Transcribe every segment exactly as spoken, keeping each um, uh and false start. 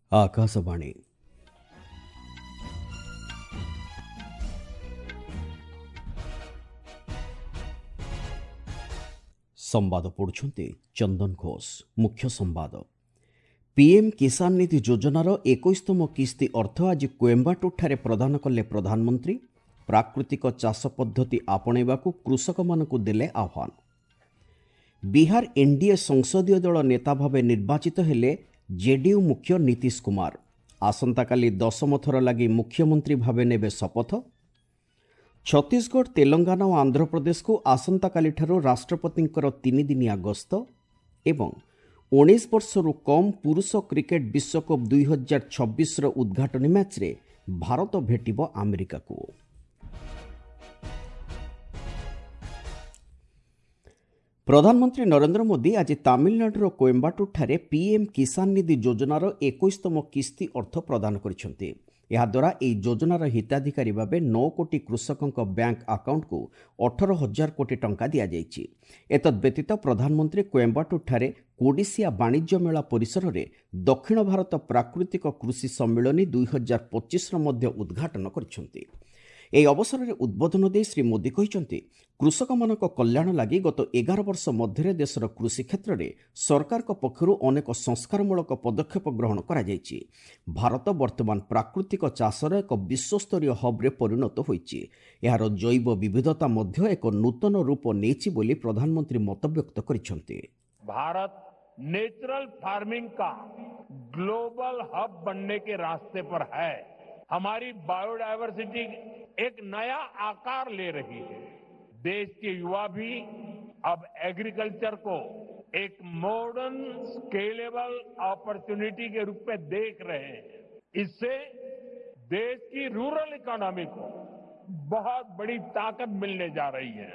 आकाशवाणी संवाद पढ़ुछंती चंदन घोष। मुख्य संवाद पीएम किसान निधि योजनार इक्कीसतम किस्ती अर्थ आज कोयम्बाटूर प्रदान कले प्रधानमंत्री। प्राकृतिक चाष पद्धति आपणेबाकू कृषक मानकू देले आह्वान। बिहार एनडीए संसदीय दल नेता भावे निर्वाचित हेले जेडीयू मुख्य नीतीश कुमार। आसंताकाली दशम थर लगी मुख्यमंत्री भावे नेबे शपथ। छत्तीसगढ़, तेलंगाना और आंध्र प्रदेश को आसंताकाली ठारू राष्ट्रपतिंकर तीन दिनिया गस्त एवं उन्नीस वर्षरू कम पुरुष क्रिकेट विश्वकप दुई हजार छब्बीस उद्घाटनी मैच रे भारत भेटिब अमेरिका को। प्रधानमंत्री नरेंद्र मोदी आज तमिलनाडुर कोयम्बाटूर ठारे पीएम किसान निधि योजनार इक्कीसतम किस्ती अर्थ प्रदान करिसेंति। यह द्वारा यह योजनार हिताधिकारी भावे नौ कोटी कृषकों बैंक अकाउंट को अठारह हजार कोटी टंका दि जाइछि। एतद व्यतीत प्रधानमंत्री कोयम्बाटूर ठारे कोडिसिया वाणिज्य मेला परिसर में दक्षिण भारत प्राकृतिक कृषि सम्मेलनी दुई हजार पच्चीस उद्घाटन करिसेंति। ଏହି ଅବସରରେ ଉଦ୍ବୋଧନ ଦେଇ ଶ୍ରୀ ମୋଦି କହିଛନ୍ତି, କୃଷକମାନଙ୍କ କଲ୍ୟାଣ ଲାଗି ଗତ ଏଗାର ବର୍ଷ ମଧ୍ୟରେ ଦେଶର କୃଷି କ୍ଷେତ୍ରରେ ସରକାରଙ୍କ ପକ୍ଷରୁ ଅନେକ ସଂସ୍କାରମୂଳକ ପଦକ୍ଷେପ ଗ୍ରହଣ କରାଯାଇଛି। ଭାରତ ବର୍ତ୍ତମାନ ପ୍ରାକୃତିକ ଚାଷର ଏକ ବିଶ୍ୱସ୍ତରୀୟ ହବ୍ରେ ପରିଣତ ହୋଇଛି। ଏହାର ଜୈବ ବିବିଧତା ମଧ୍ୟ ଏକ ନୂତନ ରୂପ ନେଇଛି ବୋଲି ପ୍ରଧାନମନ୍ତ୍ରୀ ମତବ୍ୟକ୍ତ କରିଛନ୍ତି। भारत नेचुरल फार्मिंग का ग्लोबल हब बनने के रास्ते पर है। हमारी बायोडायवर्सिटी एक नया आकार ले रही है। देश के युवा भी अब एग्रीकल्चर को एक मॉडर्न स्केलेबल अपॉर्चुनिटी के रूप में देख रहे हैं। इससे देश की रूरल इकोनॉमी को बहुत बड़ी ताकत मिलने जा रही है।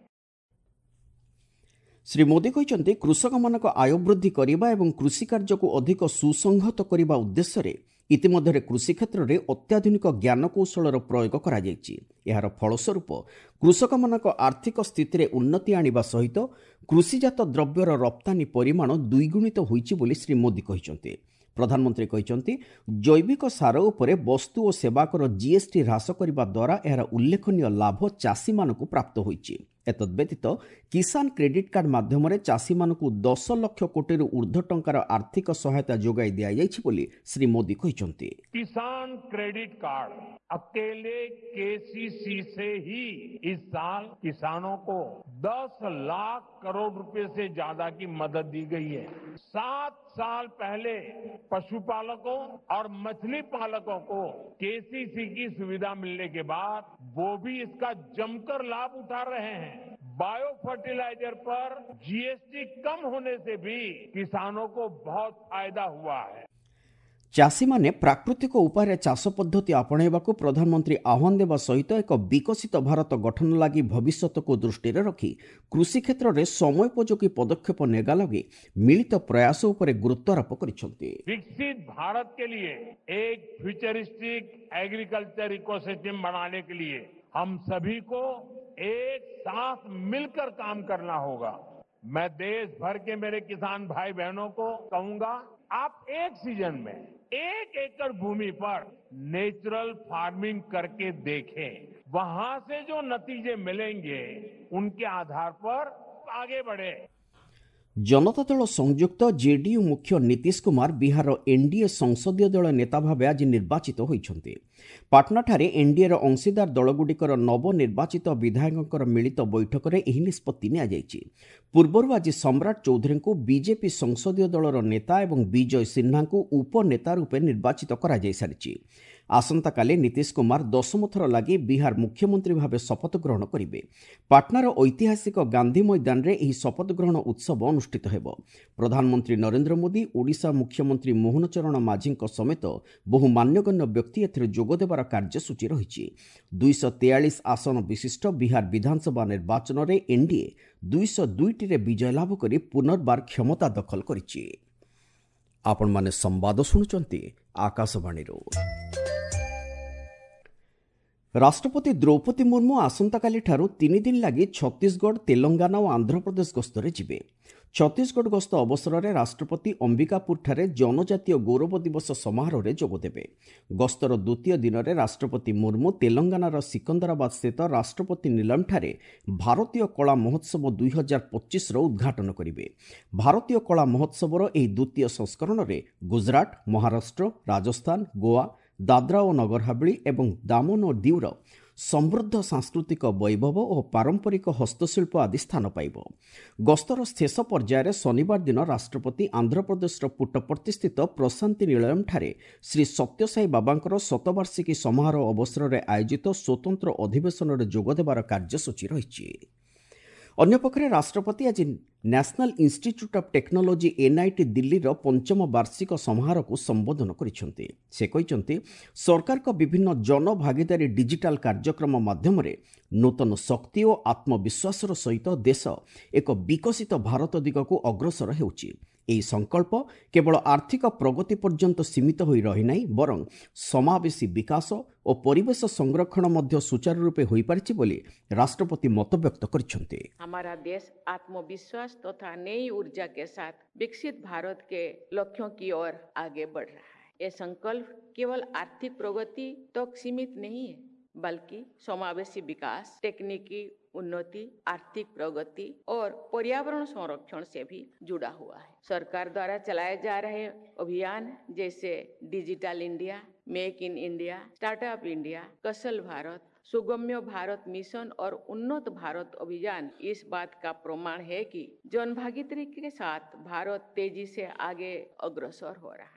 श्री मोदी कहते कृषक मानक आय वृद्धि करने और कृषि कार्य को अधिक सुसंहत करने उद्देश्य इतिमध्य कृषि क्षेत्र में अत्याधुनिक ज्ञानकौशल प्रयोग करा जायछि। यार फलस्वरूप कृषक मानक आर्थिक स्थिति में उन्नति आनिबा सहित कृषिजात द्रव्यर रप्तानी परिमाण द्विगुणित होइछि बोली श्री मोदी कहते। प्रधानमंत्री कहते जैविक सार उपरे वस्तु और सेवाकर जीएसटी ह्रास करने द्वारा यार उल्लेखनीय लाभ चाषी मानकू प्राप्त होइछि। एतद व्यतीत किसान क्रेडिट कार्ड माध्यम चाषी मानकू दस लक्ष कोटी ऊर्ध्व टंकार आर्थिक सहायता जोगाई दिया जाइछि बोली श्री मोदी कहते। किसान क्रेडिट कार्ड अकेले केसीसी से ही इस साल किसानों को दस लाख करोड़ रुपए से ज्यादा की मदद दी गई है। सात साल पहले पशुपालकों और मछली पालकों को केसीसी की सुविधा मिलने के बाद वो भी इसका जमकर लाभ उठा रहे हैं। बायो फर्टिलाइजर पर जीएसटी कम होने से भी किसानों को बहुत फायदा हुआ है। चाषी माने प्राकृतिक उपाय चाष पद्धति आपणेबाकू प्रधानमंत्री आह्वान देवा सहित एक विकसित भारत गठन लगी भविष्य को दृष्टि रखी कृषि क्षेत्र में समयोपयोगी पदक्षेप नेगा लगी मिलित प्रयास उपरे गुरुत्वारोप करिसेंति। विकसित भारत के लिए एक फ्यूचरिस्टिक एग्रीकल्चर इकोसिस्टम बनाने के लिए हम सभी को एक साथ मिलकर काम करना होगा। मैं देश भर के मेरे किसान भाई बहनों को कहूंगा, आप एक सीजन में एक एकड़ भूमि पर नेचुरल फार्मिंग करके देखें। वहां से जो नतीजे मिलेंगे उनके आधार पर आगे बढ़े। जनता दल संयुक्त जेडीयू मुख्य नीतीश कुमार बिहार एनडीए संसदीय दल नेता भावे आज निर्वाचित होइछन्ति। पाटनाठारे एनडीए अंशीदार दलगुड़िकर नवनिर्वाचित विधायकों मिलित बैठक में यह निष्पत्ति नियाଯାଇଛି। पूर्वर आज सम्राट चौधरी को बीजेपी संसदीय दलर नेता और विजय सिन्हा को उपनेता रूपे निर्वाचित करा जाय सारिछि। आसंता काले नीतीश कुमार दशम थर लगी बिहार मुख्यमंत्री भावे शपथ ग्रहण करेंगे। पाटनार ऐतिहासिक गांधी मैदान में यह शपथ ग्रहण उत्सव अनुष्ठित हेब। प्रधानमंत्री नरेंद्र मोदी, ओडिशा मुख्यमंत्री मोहन चरण माझी समेत बहु मान्यगण्य व्यक्ति एथिरे जोगदेवार कार्यसूची रही। दुईश तेयालीस आसन विशिष्ट बिहार विधानसभा निर्वाचन में एनडीए दुईश दुईटी विजय लाभ कर पुनर्बार क्षमता दखल करिछि। आपण माने संवाद शुणुचंती आकाशवाणी। राष्ट्रपति द्रौपदी मुर्मू आसंताकाली ठारू तीन दिन लगी छत्तीसगढ़, तेलंगाना और आंध्र प्रदेश गस्तरे जिबे। ଛତିଶଗଡ଼ ଗସ୍ତ ଅବସରରେ ରାଷ୍ଟ୍ରପତି ଅମ୍ବିକାପୁରଠାରେ ଜନଜାତୀୟ ଗୌରବ ଦିବସ ସମାରୋହରେ ଯୋଗଦେବେ। ଗସ୍ତର ଦ୍ୱିତୀୟ ଦିନରେ ରାଷ୍ଟ୍ରପତି ମୁର୍ମୁ ତେଲଙ୍ଗାନାର ସିକନ୍ଦରାବାଦ ସ୍ଥିତ ରାଷ୍ଟ୍ରପତି ନିଲମଠାରେ ଭାରତୀୟ କଳା ମହୋତ୍ସବ ଦୁଇ ହଜାର ପଚିଶର ଉଦ୍ଘାଟନ କରିବେ। ଭାରତୀୟ କଳା ମହୋତ୍ସବର ଏହି ଦ୍ୱିତୀୟ ସଂସ୍କରଣରେ ଗୁଜରାଟ, ମହାରାଷ୍ଟ୍ର, ରାଜସ୍ଥାନ, ଗୋଆ, ଦାଦ୍ରା ଓ ନଗର ହାବେଳି ଏବଂ ଦାମନ ଓ ଦିଉର ସମୃଦ୍ଧ ସାଂସ୍କୃତିକ ବୈଭବ ଓ ପାରମ୍ପରିକ ହସ୍ତଶିଳ୍ପ ଆଦି ସ୍ଥାନ ପାଇବ। ଗସ୍ତର ଶେଷ ପର୍ଯ୍ୟାୟରେ ଶନିବାର ଦିନ ରାଷ୍ଟ୍ରପତି ଆନ୍ଧ୍ରପ୍ରଦେଶର ପୁଟ୍ଟପର୍ତ୍ତି ସ୍ଥିତ ପ୍ରଶାନ୍ତି ନିଳୟମ୍ଠାରେ ଶ୍ରୀ ସତ୍ୟସାଇ ବାବାଙ୍କର ଶତବାର୍ଷିକୀ ସମାରୋହ ଅବସରରେ ଆୟୋଜିତ ସ୍ୱତନ୍ତ୍ର ଅଧିବେଶନରେ ଯୋଗଦେବାର କାର୍ଯ୍ୟସୂଚୀ ରହିଛି। ଅନ୍ୟପକ୍ଷରେ ରାଷ୍ଟ୍ରପତି ଆଜି national institute of technology NIT ଦିଲ୍ଲୀର ପଞ୍ଚମ ବାର୍ଷିକ ସମାରୋହକୁ ସମ୍ବୋଧନ କରିଛନ୍ତି। ସେ କହିଛନ୍ତି ସରକାରଙ୍କ ବିଭିନ୍ନ ଜନଭାଗିଦାରୀ ଡିଜିଟାଲ କାର୍ଯ୍ୟକ୍ରମ ମାଧ୍ୟମରେ ନୂତନ ଶକ୍ତି ଓ ଆତ୍ମବିଶ୍ୱାସର ସହିତ ଦେଶ ଏକ ବିକଶିତ ଭାରତ ଦିଗକୁ ଅଗ୍ରସର ହେଉଛି। ଏହି ସଂକଳ୍ପ କେବଳ ଆର୍ଥିକ ପ୍ରଗତି ପର୍ଯ୍ୟନ୍ତ ସୀମିତ ହୋଇ ରହିନାହିଁ, ବରଂ ସମାବେଶୀ ବିକାଶ ଓ ପରିବେଶ ସଂରକ୍ଷଣ ମଧ୍ୟ ସୁଚାରୁ ରୂପେ ହୋଇପାରିଛି ବୋଲି ରାଷ୍ଟ୍ରପତି ମତବ୍ୟକ୍ତ କରିଛନ୍ତି। हमारा देश आत्मविश्वास तथा नई ऊर्जा के साथ विकसित भारत के लक्ष्यों की ओर आगे बढ़ रहा है। ये संकल्प केवल आर्थिक प्रगति तक सीमित नहीं है, बल्कि समावेशी विकास, तकनीकी उन्नति, आर्थिक प्रगति और पर्यावरण संरक्षण से भी जुड़ा हुआ है। सरकार द्वारा चलाए जा रहे अभियान जैसे digital India, make in India, startup India, Kaushal Bharat, Sugamya Bharat mission और उन्नत भारत अभियान इस बात का प्रमाण है कि जनभागीदारी के साथ भारत तेजी से आगे अग्रसर हो रहा है।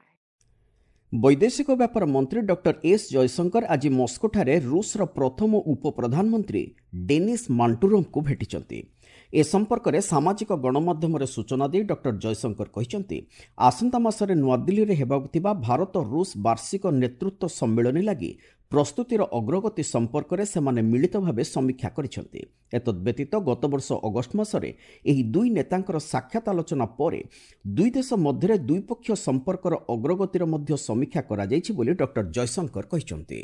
ବୈଦେଶିକ ବ୍ୟାପାର ମନ୍ତ୍ରୀ ଡକ୍ଟର ଏସ୍ ଜୟଶଙ୍କର ଆଜି ମସ୍କୋଠାରେ ରୁଷର ପ୍ରଥମ ଉପପ୍ରଧାନମନ୍ତ୍ରୀ ଡେନିସ୍ ମାଣ୍ଟୁରୋଭଙ୍କୁ ଭେଟିଛନ୍ତି। ଏ ସମ୍ପର୍କରେ ସାମାଜିକ ଗଣମାଧ୍ୟମରେ ସୂଚନା ଦେଇ ଡକ୍ଟର ଜୟଶଙ୍କର କହିଛନ୍ତି ଆସନ୍ତା ମାସରେ ନୂଆଦିଲ୍ଲୀରେ ହେବାକୁ ଥିବା ଭାରତ ରୁଷ ବାର୍ଷିକ ନେତୃତ୍ୱ ସମ୍ମିଳନୀ ଲାଗି ପ୍ରସ୍ତୁତିର ଅଗ୍ରଗତି ସମ୍ପର୍କରେ ସେମାନେ ମିଳିତ ଭାବେ ସମୀକ୍ଷା କରିଛନ୍ତି। ଏତଦ୍ବ୍ୟତୀତ ଗତବର୍ଷ ଅଗଷ୍ଟ ମାସରେ ଏହି ଦୁଇ ନେତାଙ୍କର ସାକ୍ଷାତ ଆଲୋଚନା ପରେ ଦୁଇ ଦେଶ ମଧ୍ୟରେ ଦ୍ୱିପକ୍ଷୀୟ ସମ୍ପର୍କର ଅଗ୍ରଗତିର ମଧ୍ୟ ସମୀକ୍ଷା କରାଯାଇଛି ବୋଲି ଡକ୍ଟର ଜୟଶଙ୍କର କହିଛନ୍ତି।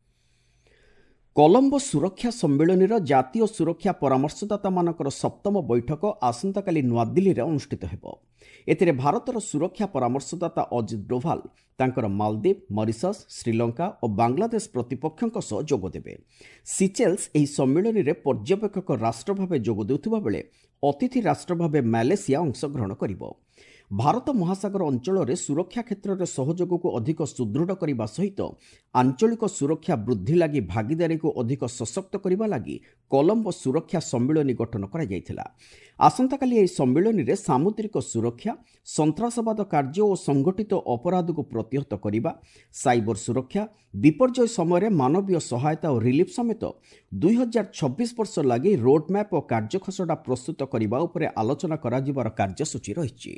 କଲମ୍ବୋ ସୁରକ୍ଷା ସମ୍ମିଳନୀର ଜାତୀୟ ସୁରକ୍ଷା ପରାମର୍ଶଦାତାମାନଙ୍କର ସପ୍ତମ ବୈଠକ ଆସନ୍ତାକାଲି ନୂଆଦିଲ୍ଲୀରେ ଅନୁଷ୍ଠିତ ହେବ। ଏଥିରେ ଭାରତର ସୁରକ୍ଷା ପରାମର୍ଶଦାତା ଅଜିତ ଡୋଭାଲ ତାଙ୍କର ମାଲଦ୍ୱୀପ, ମରିସସ୍, ଶ୍ରୀଲଙ୍କା ଓ ବାଂଲାଦେଶ ପ୍ରତିପକ୍ଷଙ୍କ ସହ ଯୋଗଦେବେ। ସିଚେଲ୍ସ ଏହି ସମ୍ମିଳନୀରେ ପର୍ଯ୍ୟବେକ୍ଷକ ରାଷ୍ଟ୍ର ଭାବେ ଯୋଗ ଦେଉଥିବା ବେଳେ ଅତିଥି ରାଷ୍ଟ୍ର ଭାବେ ମାଲେସିଆ ଅଂଶଗ୍ରହଣ କରିବ। ଭାରତ ମହାସାଗର ଅଞ୍ଚଳରେ ସୁରକ୍ଷା କ୍ଷେତ୍ରରେ ସହଯୋଗକୁ ଅଧିକ ସୁଦୃଢ଼ କରିବା ସହିତ ଆଞ୍ଚଳିକ ସୁରକ୍ଷା ବୃଦ୍ଧି ଲାଗି ଭାଗିଦାରୀକୁ ଅଧିକ ସଶକ୍ତ କରିବା ଲାଗି କଲମ୍ବୋ ସୁରକ୍ଷା ସମ୍ମିଳନୀ ଗଠନ କରାଯାଇଥିଲା। ଆସନ୍ତାକାଲି ଏହି ସମ୍ମିଳନୀରେ ସାମୁଦ୍ରିକ ସୁରକ୍ଷା, ସନ୍ତ୍ରାସବାଦ କାର୍ଯ୍ୟ ଓ ସଂଗଠିତ ଅପରାଧକୁ ପ୍ରତିହତ କରିବା, ସାଇବର ସୁରକ୍ଷା, ବିପର୍ଯ୍ୟୟ ସମୟରେ ମାନବୀୟ ସହାୟତା ଓ ରିଲିଫ୍ ସମେତ ଦୁଇ ହଜାର ଛବିଶ ବର୍ଷ ଲାଗି ରୋଡ୍ମ୍ୟାପ୍ ଓ କାର୍ଯ୍ୟଖସଡ଼ା ପ୍ରସ୍ତୁତ କରିବା ଉପରେ ଆଲୋଚନା କରାଯିବାର କାର୍ଯ୍ୟସୂଚୀ ରହିଛି।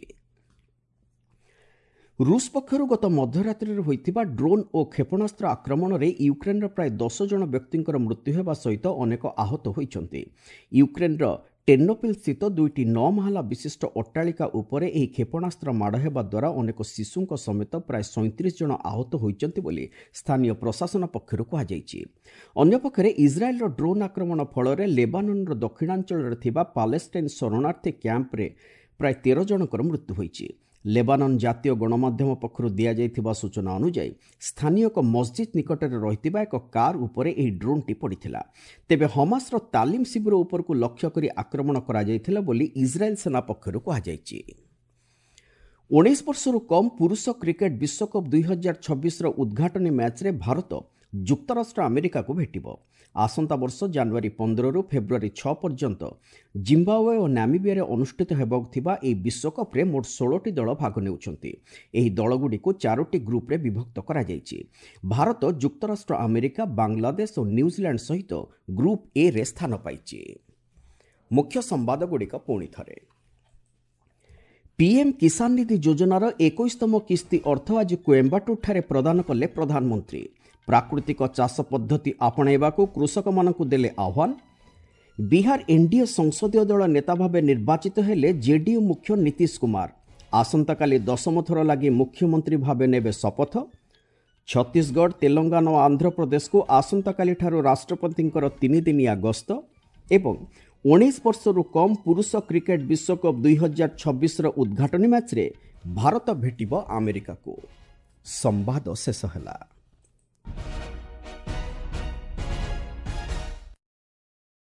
ରୁଷ ପକ୍ଷରୁ ଗତ ମଧ୍ୟରାତ୍ରିରେ ହୋଇଥିବା ଡ୍ରୋନ୍ ଓ କ୍ଷେପଣାସ୍ତ୍ର ଆକ୍ରମଣରେ ୟୁକ୍ରେନ୍ର ପ୍ରାୟ ଦଶ ଜଣ ବ୍ୟକ୍ତିଙ୍କର ମୃତ୍ୟୁ ହେବା ସହିତ ଅନେକ ଆହତ ହୋଇଛନ୍ତି। ୟୁକ୍ରେନ୍ର ଟେର୍ନୋପିଲ୍ ସ୍ଥିତ ଦୁଇଟି ନଅ ମହଲା ବିଶିଷ୍ଟ ଅଟ୍ଟାଳିକା ଉପରେ ଏହି କ୍ଷେପଣାସ୍ତ୍ର ମାଡ଼ ହେବା ଦ୍ୱାରା ଅନେକ ଶିଶୁଙ୍କ ସମେତ ପ୍ରାୟ ସଇଁତିରିଶ ଜଣ ଆହତ ହୋଇଛନ୍ତି ବୋଲି ସ୍ଥାନୀୟ ପ୍ରଶାସନ ପକ୍ଷରୁ କୁହାଯାଇଛି। ଅନ୍ୟପକ୍ଷରେ ଇସ୍ରାଏଲ୍ର ଡ୍ରୋନ୍ ଆକ୍ରମଣ ଫଳରେ ଲେବାନନର ଦକ୍ଷିଣାଞ୍ଚଳରେ ଥିବା ପାଲେଷ୍ଟାଇନ୍ ଶରଣାର୍ଥୀ କ୍ୟାମ୍ପରେ ପ୍ରାୟ ତେର ଜଣଙ୍କର ମୃତ୍ୟୁ ହୋଇଛି। ଲେବାନନ ଜାତୀୟ ଗଣମାଧ୍ୟମ ପକ୍ଷରୁ ଦିଆଯାଇଥିବା ସୂଚନା ଅନୁଯାୟୀ ସ୍ଥାନୀୟ ଏକ ମସଜିଦ୍ ନିକଟରେ ରହିଥିବା ଏକ କାର୍ ଉପରେ ଏହି ଡ୍ରୋନ୍ଟି ପଡ଼ିଥିଲା। ତେବେ ହମାସର ତାଲିମ ଶିବିର ଉପରକୁ ଲକ୍ଷ୍ୟ କରି ଆକ୍ରମଣ କରାଯାଇଥିଲା ବୋଲି ଇସ୍ରାଏଲ୍ ସେନା ପକ୍ଷରୁ କୁହାଯାଇଛି। ଉଣେଇଶ ବର୍ଷରୁ କମ୍ ପୁରୁଷ କ୍ରିକେଟ୍ ବିଶ୍ୱକପ୍ ଦୁଇ ହଜାର ଛବିଶର ଉଦ୍ଘାଟନୀ ମ୍ୟାଚ୍ରେ ଭାରତ ଯୁକ୍ତରାଷ୍ଟ୍ର ଆମେରିକାକୁ ଭେଟିବ। ଆସନ୍ତା ବର୍ଷ ଜାନୁଆରୀ ପନ୍ଦରରୁ ଫେବୃଆରୀ ଛଅ ପର୍ଯ୍ୟନ୍ତ ଜିମ୍ବାୱେ ଓ ନାମିବିଆରେ ଅନୁଷ୍ଠିତ ହେବାକୁ ଥିବା ଏହି ବିଶ୍ୱକପ୍ରେ ମୋଟ ଷୋହଳଟି ଦଳ ଭାଗ ନେଉଛନ୍ତି। ଏହି ଦଳଗୁଡ଼ିକୁ ଚାରୋଟି ଗ୍ରୁପ୍ରେ ବିଭକ୍ତ କରାଯାଇଛି। ଭାରତ ଯୁକ୍ତରାଷ୍ଟ୍ର ଆମେରିକା, ବାଂଲାଦେଶ ଓ ନ୍ୟୁଜିଲ୍ୟାଣ୍ଡ ସହିତ ଗ୍ରୁପ୍ ଏରେ ସ୍ଥାନ ପାଇଛି। ମୁଖ୍ୟ ସମ୍ବାଦଗୁଡ଼ିକ ପୁଣି ଥରେ। ପିଏମ୍ କିଷାନ ନିଧି ଯୋଜନାର ଏକୋଇଶତମ କିସ୍ତି ଅର୍ଥ ଆଜି କୋଏମ୍ବାଟୁରଠାରେ ପ୍ରଦାନ କଲେ ପ୍ରଧାନମନ୍ତ୍ରୀ। ପ୍ରାକୃତିକ ଚାଷ ପଦ୍ଧତି ଆପଣାଇବାକୁ କୃଷକମାନଙ୍କୁ ଦେଲେ ଆହ୍ୱାନ। ବିହାର ଏନ୍ଡିଏ ସଂସଦୀୟ ଦଳ ନେତା ଭାବେ ନିର୍ବାଚିତ ହେଲେ ଜେଡିୟୁ ମୁଖ୍ୟ ନୀତିଶ କୁମାର। ଆସନ୍ତାକାଲି ଦଶମ ଥର ଲାଗି ମୁଖ୍ୟମନ୍ତ୍ରୀ ଭାବେ ନେବେ ଶପଥ। ଛତିଶଗଡ଼, ତେଲଙ୍ଗାନା ଓ ଆନ୍ଧ୍ରପ୍ରଦେଶକୁ ଆସନ୍ତାକାଲିଠାରୁ ରାଷ୍ଟ୍ରପତିଙ୍କର ତିନିଦିନିଆ ଗସ୍ତ ଏବଂ उन्नीस वर्षरू कम पुरुष क्रिकेट विश्वकप दुई हजार छब्बीस उद्घाटनी मैच रे भारत भेटिब अमेरिका को। संवाद शेष ହେଲା।